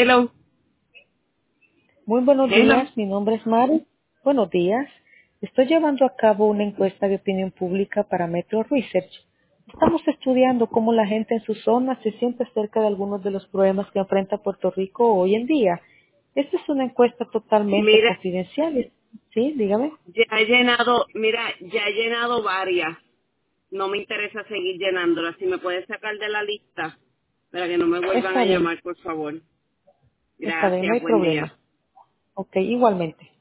Hello. Muy buenos Hello. días, mi nombre es Mari. Buenos días. Estoy llevando a cabo una encuesta de opinión pública para Metro Research. Estamos estudiando cómo la gente en su zona se siente acerca de algunos de los problemas que enfrenta Puerto Rico hoy en día. Esta es una encuesta totalmente Mira, confidencial. ¿Sí? Dígame. ya he llenado varias. No me interesa seguir llenándolas. Si me puedes sacar de la lista para que no me vuelvan Está a bien, llamar, por favor. no Gracias, hay buen día. problema. Ok, igualmente.